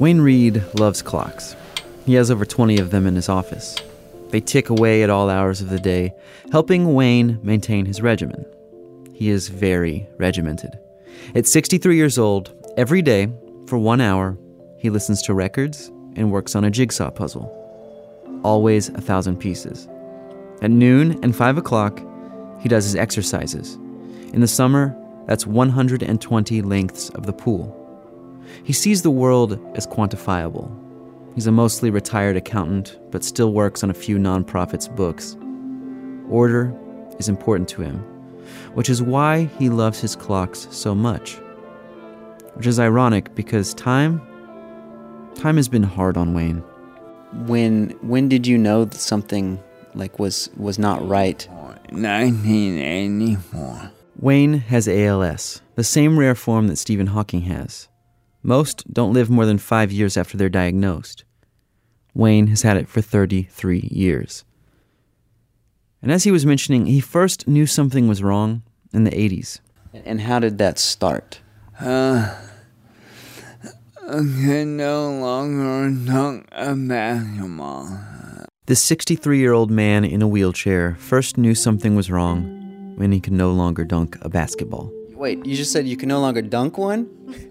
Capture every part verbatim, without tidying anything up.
Wayne Reed loves clocks. He has over twenty of them in his office. They tick away at all hours of the day, helping Wayne maintain his regimen. He is very regimented. At sixty-three years old, every day, for one hour, he listens to records and works on a jigsaw puzzle. Always a thousand pieces. At noon and five o'clock, he does his exercises. In the summer, that's one hundred twenty lengths of the pool. He sees the world as quantifiable. He's a mostly retired accountant, but still works on a few nonprofits' books. Order is important to him, which is why he loves his clocks so much. Which is ironic because time, time has been hard on Wayne. When when did you know that something like was was not right? nineteen eighty-four. Wayne has A L S, the same rare form that Stephen Hawking has. Most don't live more than five years after they're diagnosed. Wayne has had it for thirty-three years. And as he was mentioning, he first knew something was wrong in the eighties. And how did that start? Uh, I can no longer dunk a basketball. This sixty-three-year-old man in a wheelchair first knew something was wrong when he could no longer dunk a basketball. Wait, you just said you can no longer dunk one?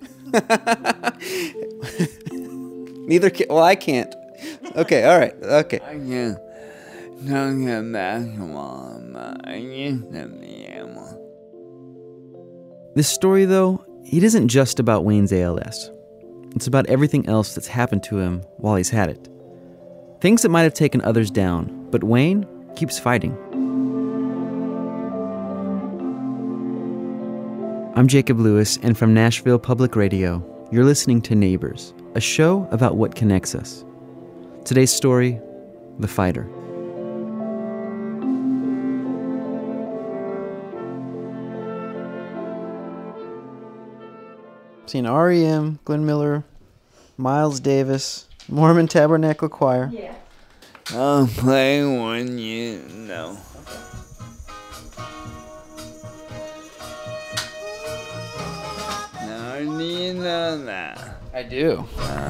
Neither can. Well, I can't. Okay, all right, okay. I can dunk a basketball, but I used to be able. This story, though, it isn't just about Wayne's A L S. It's about everything else that's happened to him while he's had it. Things that might have taken others down, but Wayne keeps fighting. I'm Jacob Lewis, and from Nashville Public Radio, you're listening to Neighbors, a show about what connects us. Today's story, The Fighter. Seen R E M, Glenn Miller, Miles Davis, Mormon Tabernacle Choir. Yeah. I'll play one you know. Now, do you know that? I do.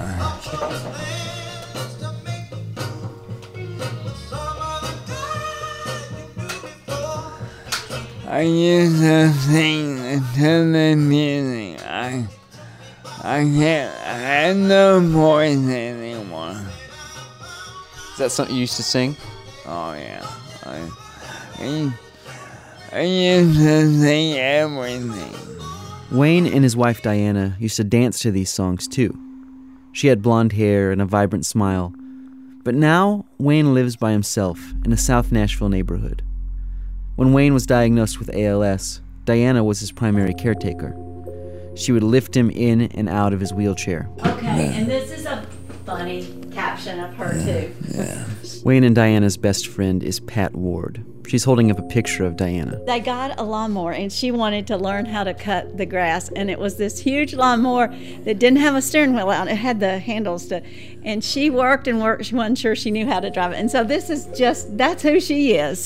I used to sing to the music. I, I can't, I have no voice anymore. Is that something you used to sing? Oh yeah, I, I, I used to sing everything. Wayne and his wife Diana used to dance to these songs too. She had blonde hair and a vibrant smile. But now, Wayne lives by himself in a South Nashville neighborhood. When Wayne was diagnosed with A L S, Diana was his primary caretaker. She would lift him in and out of his wheelchair. Okay, and this is a funny caption of her, too. Yeah. Wayne and Diana's best friend is Pat Ward. She's holding up a picture of Diana. They got a lawnmower, and she wanted to learn how to cut the grass, and it was this huge lawnmower that didn't have a steering wheel on it. It had the handles to, and she worked and worked. She wasn't sure she knew how to drive it. And so this is just, that's who she is.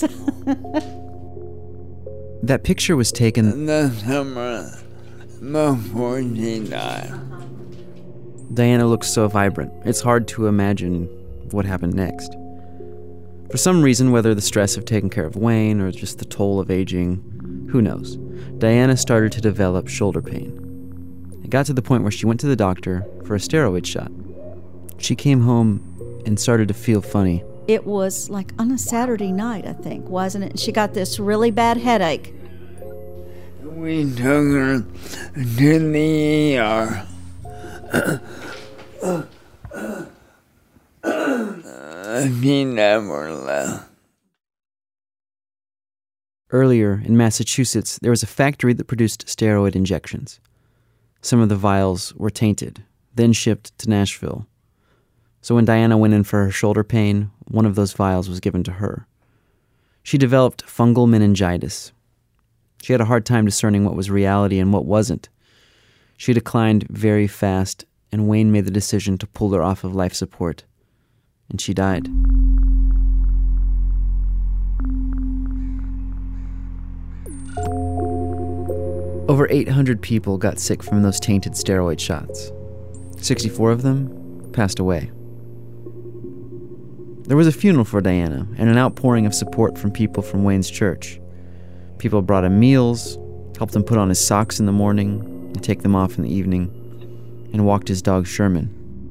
That picture was taken The summer before she died. Diana looks so vibrant, it's hard to imagine what happened next. For some reason, whether the stress of taking care of Wayne or just the toll of aging, who knows, Diana started to develop shoulder pain. It got to the point where she went to the doctor for a steroid shot. She came home and started to feel funny. It was like on a Saturday night, I think, wasn't it? She got this really bad headache. We took her to the E R. She never left. Earlier, in Massachusetts, there was a factory that produced steroid injections. Some of the vials were tainted, then shipped to Nashville. So when Diana went in for her shoulder pain, one of those vials was given to her. She developed fungal meningitis. She had a hard time discerning what was reality and what wasn't. She declined very fast, and Wayne made the decision to pull her off of life support. And she died. Over eight hundred people got sick from those tainted steroid shots. sixty-four of them passed away. There was a funeral for Diana and an outpouring of support from people from Wayne's church. People brought him meals, helped him put on his socks in the morning and take them off in the evening, and walked his dog Sherman.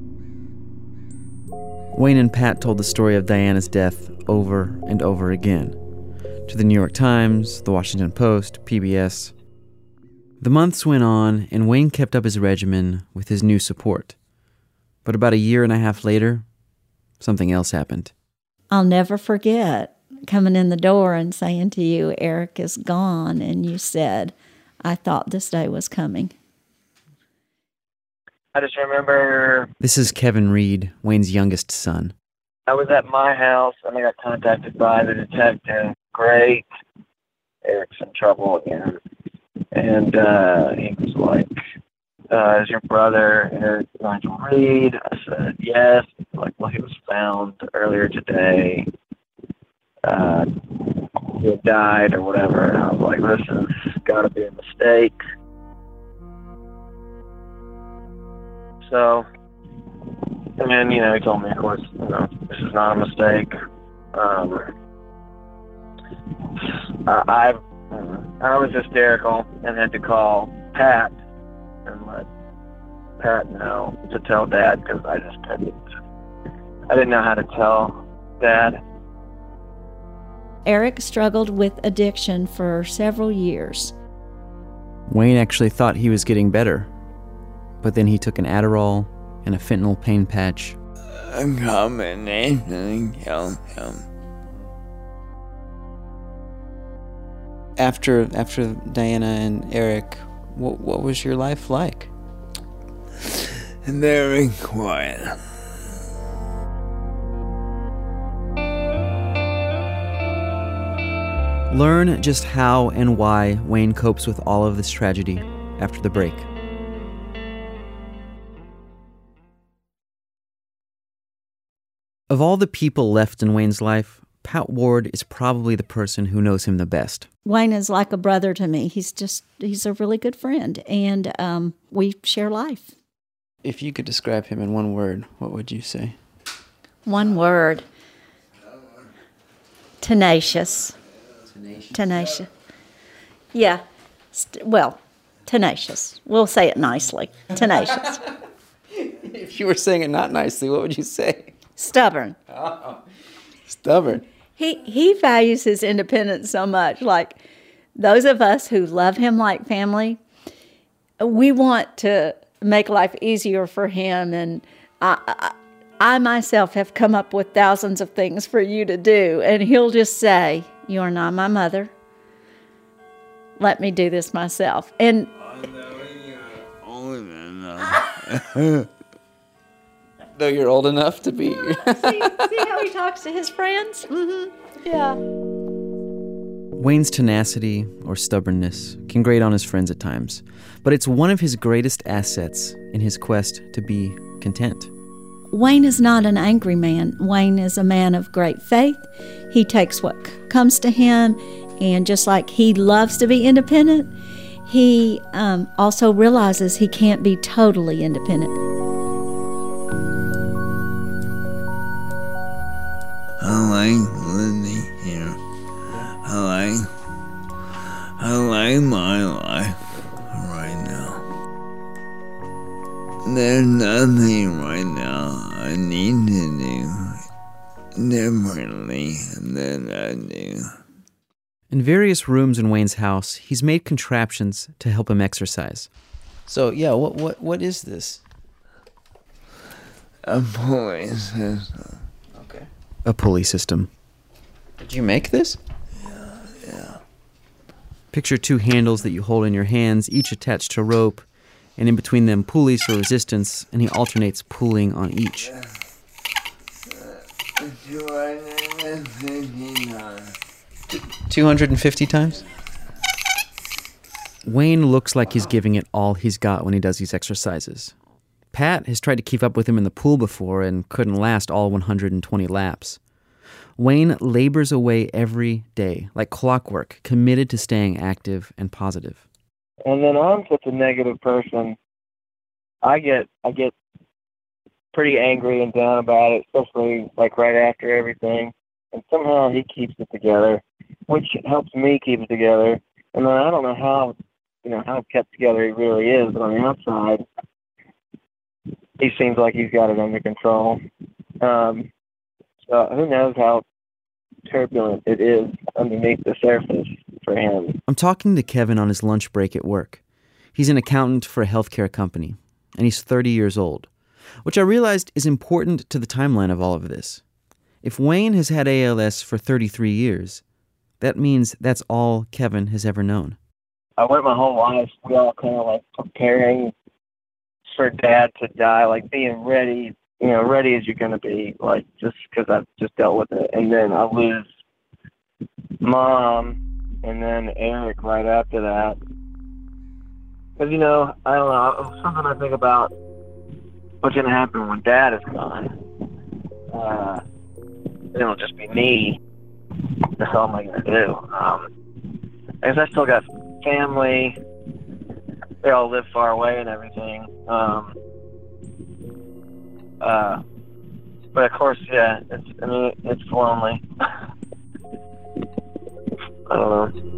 Wayne and Pat told the story of Diana's death over and over again, to the New York Times, the Washington Post, P B S. The months went on, and Wayne kept up his regimen with his new support. But about a year and a half later, something else happened. I'll never forget coming in the door and saying to you, Eric is gone, and you said, I thought this day was coming. I just remember... This is Kevin Reed, Wayne's youngest son. I was at my house, and I got contacted by the detective. Great. Eric's in trouble again. And uh, he was like, uh, is your brother Eric Nigel Reed? I said, yes. He's like, well, he was found earlier today. Uh, he had died or whatever. And I was like, this has got to be a mistake. So, and then, you know, he told me, of course, you know, this is not a mistake. Um, I, I I was hysterical and had to call Pat and let Pat know to tell Dad, because I just didn't, I didn't know how to tell Dad. Eric struggled with addiction for several years. Wayne actually thought he was getting better, but then he took an Adderall and a fentanyl pain patch. A combination killed him. After after Diana and Eric, what what was your life like? Very quiet. Learn just how and why Wayne copes with all of this tragedy after the break. Of all the people left in Wayne's life, Pat Ward is probably the person who knows him the best. Wayne is like a brother to me. He's just, he's a really good friend, and um, we share life. If you could describe him in one word, what would you say? One word. Tenacious. Tenacious. Tenacious. Yeah. St- well, tenacious. We'll say it nicely. Tenacious. If you were saying it not nicely, what would you say? Stubborn. Oh, stubborn. He he values his independence so much. Like those of us who love him like family, we want to make life easier for him. And I, I, I myself have come up with thousands of things for you to do. And he'll just say, you are not my mother. Let me do this myself. And Though you're old enough to be. see, see how he talks to his friends? Mm-hmm. Yeah. Wayne's tenacity or stubbornness can grate on his friends at times, but it's one of his greatest assets in his quest to be content. Wayne is not an angry man. Wayne is a man of great faith. He takes what c- comes to him, and just like he loves to be independent, he um, also realizes he can't be totally independent. I like living here. I like, I like my life right now. There's nothing right now I need to do differently than I do. In various rooms in Wayne's house, he's made contraptions to help him exercise. So, yeah, what what what is this? A police system. Okay. A pulley system. Did you make this? Yeah. Picture two handles that you hold in your hands, each attached to rope, and in between them pulleys for resistance, and he alternates pulling on each. two hundred fifty times? Wayne looks like he's giving it all he's got when he does these exercises. Pat has tried to keep up with him in the pool before and couldn't last all one hundred twenty laps. Wayne labors away every day, like clockwork, committed to staying active and positive. And then I'm such a negative person. I get I get pretty angry and down about it, especially like right after everything. And somehow he keeps it together, which helps me keep it together. And then I don't know how, you know, how kept together he really is, but on the outside, he seems like he's got it under control. Um, so who knows how turbulent it is underneath the surface for him. I'm talking to Kevin on his lunch break at work. He's an accountant for a healthcare company, and he's thirty years old, which I realized is important to the timeline of all of this. If Wayne has had A L S for thirty-three years, that means that's all Kevin has ever known. I went my whole life, we all kind of like preparing for Dad to die, like being ready, you know, ready as you're going to be, like just because I've just dealt with it. And then I lose Mom and then Eric right after that. Because, you know, I don't know, something I think about what's going to happen when Dad is gone. Uh, it'll just be me. That's all am I going to do. Um, I guess I still got family. They all live far away and everything. Um, uh, but of course, yeah, it's, I mean, it's lonely. I don't know.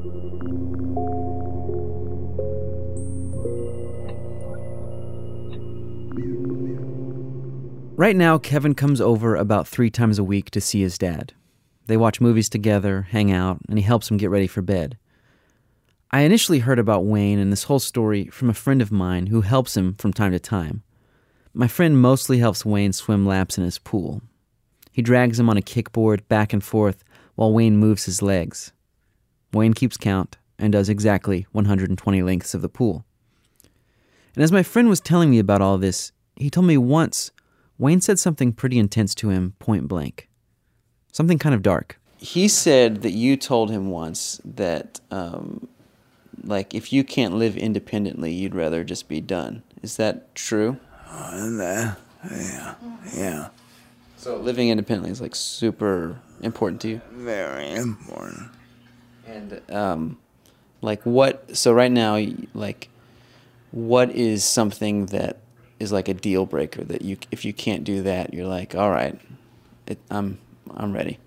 Right now, Kevin comes over about three times a week to see his dad. They watch movies together, hang out, and he helps him get ready for bed. I initially heard about Wayne and this whole story from a friend of mine who helps him from time to time. My friend mostly helps Wayne swim laps in his pool. He drags him on a kickboard back and forth while Wayne moves his legs. Wayne keeps count and does exactly one hundred twenty lengths of the pool. And as my friend was telling me about all this, he told me once Wayne said something pretty intense to him point blank. Something kind of dark. He said that you told him once that, um, like, if you can't live independently, you'd rather just be done. Is that true? Uh, yeah, yeah. So living independently is, like, super important to you? Very important. And, um, like, what, so right now, like, what is something that is like a deal breaker that you, if you can't do that, you're like, all right, it, I'm, I'm ready.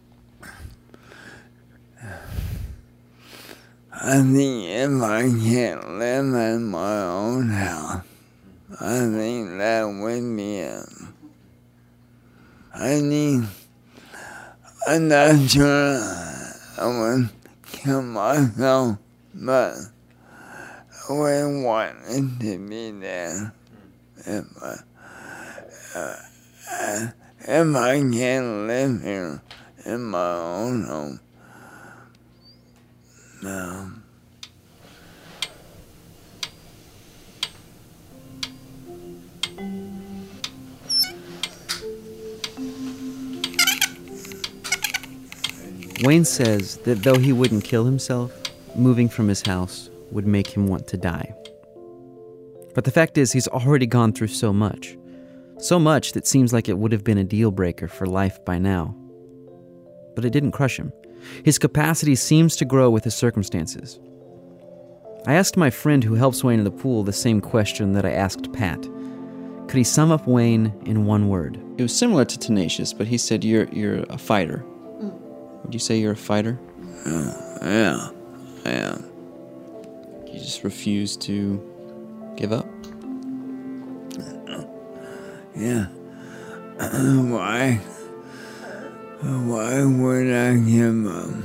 I think if I can't live in my own house, I think that would be it. I mean, I'm not sure I would kill myself, but I would want it to be there. If I, uh, uh, if I can't live here in my own home, no. Wayne says that though he wouldn't kill himself, moving from his house would make him want to die. But the fact is, he's already gone through so much. So much that seems like it would have been a deal breaker for life by now. But it didn't crush him. His capacity seems to grow with his circumstances. I asked my friend who helps Wayne in the pool the same question that I asked Pat. Could he sum up Wayne in one word? It was similar to Tenacious, but he said you're you're a fighter. Mm. Would you say you're a fighter? Uh, yeah, I am. You just refuse to give up? Yeah. Why? Why would I give up?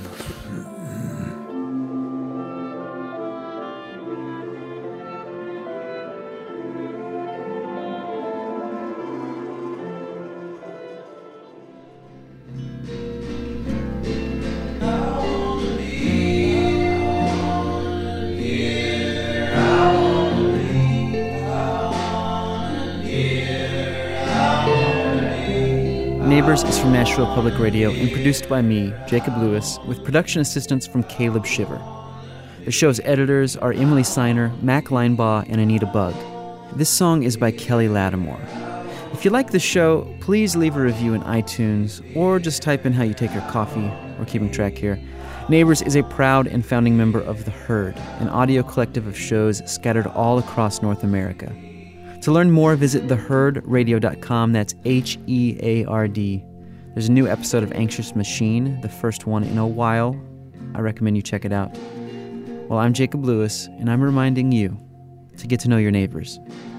Neighbors is from Nashville Public Radio and produced by me, Jacob Lewis, with production assistance from Caleb Shiver. The show's editors are Emily Seiner, Mac Linebaugh, and Anita Bugg. This song is by Kelly Lattimore. If you like the show, please leave a review in iTunes or just type in how you take your coffee. We're keeping track here. Neighbors is a proud and founding member of The Herd, an audio collective of shows scattered all across North America. To learn more, visit the herd radio dot com. That's H E A R D. There's a new episode of Anxious Machine, the first one in a while. I recommend you check it out. Well, I'm Jacob Lewis, and I'm reminding you to get to know your neighbors.